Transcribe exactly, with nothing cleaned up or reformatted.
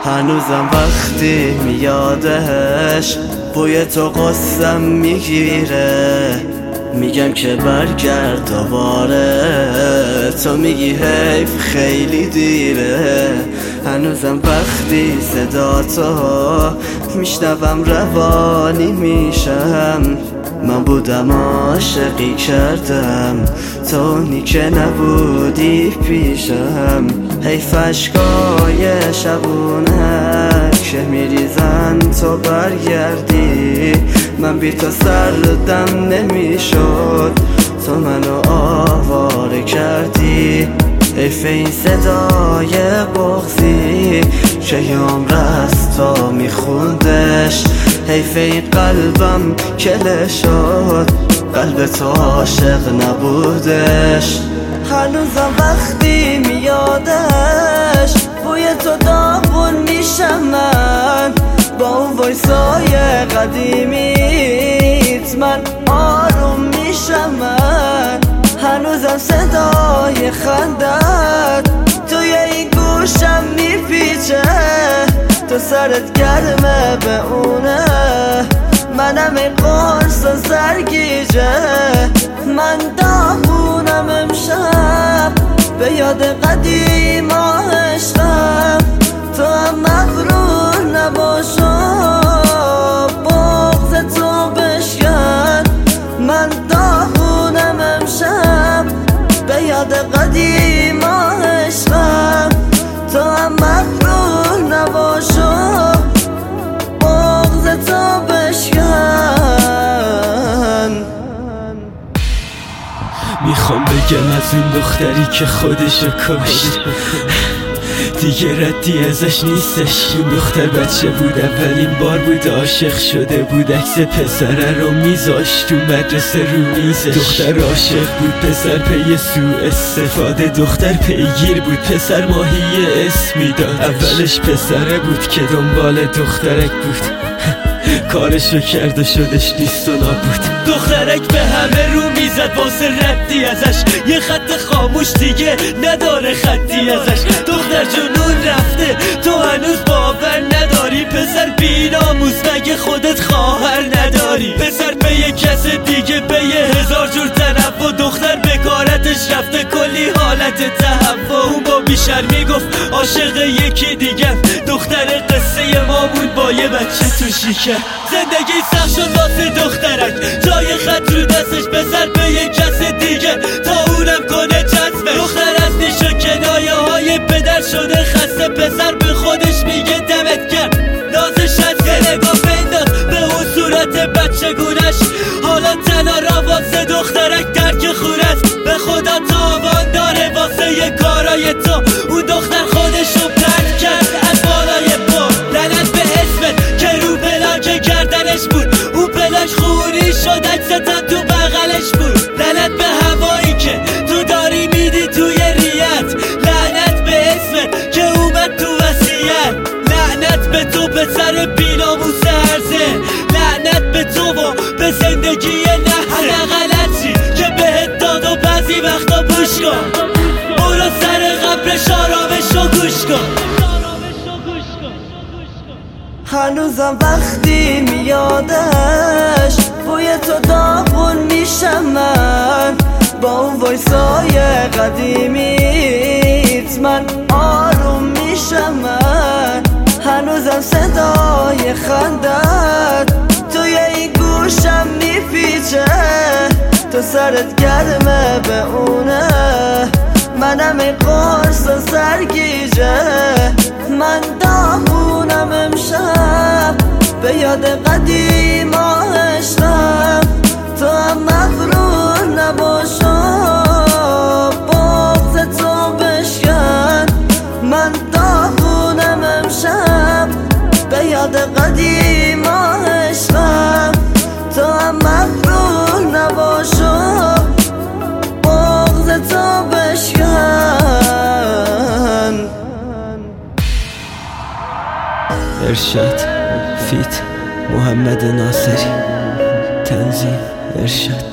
هنوزم وقتی میادش بوی تو قصم میگیره، میگم که برگرد دوباره، تو میگی حیف خیلی دیره. هنوزم وقتی صدا تو میشنوم روانی میشم، من بودم عاشقی کردم تو نی که نبودی پیشم. حیف اشکای شبونک که میریزن تو برگردی، من بی تو سردم نمیشد، تو منو آواره کردی. حیف این صدای بغضی که یام رستا میخوندش، حیف این قلبم کله شد قلب تو عاشق نبودش. هنوزم وقتی میادش بوی تو داغون میشم من، با اون وایسای قدیمیت من آروم میشم من. هنوزم صدای خندت توی این گوشم میپیچه، تو سرت گرمه به اونه، منم این قرص و سرگیجه. من داغونم امشب به یاد قدیم و عشقم، تو هم مغرور نباشو بغض تو بشکن. من داغونم امشب به یاد قدیم و عشقم، تو هم مغرور نباشو بغض تو بشکن. میخوام بگم از اون دختری که خودشو کشت، دیگه ردی ازش نیستش. اون دختر بچه بود، اولین بار بود عاشق شده بود، عکس پسره رو میذاشت تو مدرسه رو میزش. دختر عاشق بود، پسر پی سوء استفاده، دختر پیگیر بود، پسر ماهی اسم میداد. اولش پسره بود که دنبال دخترک بود، کارشو کرد و شدش نیست و نابود. دخترک به همه رو میزد واسه ردی ازش، یه خط خاموش دیگه نداره خطی ازش. دختر جنون رفته تو هنوز باور نداری، پسر بی‌ناموس مگه خودت خواهر نداری؟ پسر به یه کس دیگه به یه هزار جور تنفع، دختر بکارتش رفته کلی حالت تهوع. اون با بیشرمی گفت عاشق یکی دیگه، دختر قصه مامون با یه بچه تو شکر. زندگی سخت شد واسه دخترک، جای خط رو دستش پسر به یه کس دیگه، تا اونم کنه جذبه. دختر از نیش و کنایه های پدر شده خسته، پسر به خودش میگه دمت کرد، نازش از یه نگاه بنداز به اون صورت بچه گونش. حالا تنها راواز دخترک درک خونست، به خدا تاوان داره واسه یه کارای تو. اون دختر خودشو پرد کرد از بالای پا، لعنت به اسمت که رو پلاک گردنش بود، اون پلاک خونی شد عکستم تو بغلش بود. لعنت به هوایی که تو داری میدی توی ریت، لعنت به اسمت که اومد تو وصیت. لعنت به تو پسر بیناموس هرزه، لعنت به تو و به زندگی نحسه. هر غلطی که بهت داد و بعضی وقتا پوش کن، برو سر قبرش آرامش رو گوش کن. هنوزم وقتی میادش بوی تو داغون میشم من، با اون وایسای قدیمیت من آروم میشم من. هنوزم صدای خندت توی این گوشم میپیچه، تو سرت گرمه به اونه، منم این قرص و سرگیجه. من داغونم امشب به یاد قدیم و عشقم، تو هم مغرور نباشو بغض تو بشکن. من داغونم امشب به یاد قدیم و عشقم، تو هم مغرور نباشو بغض تو بشکن. ارشاد فیت محمد ناصری، تنظیم ارشاد.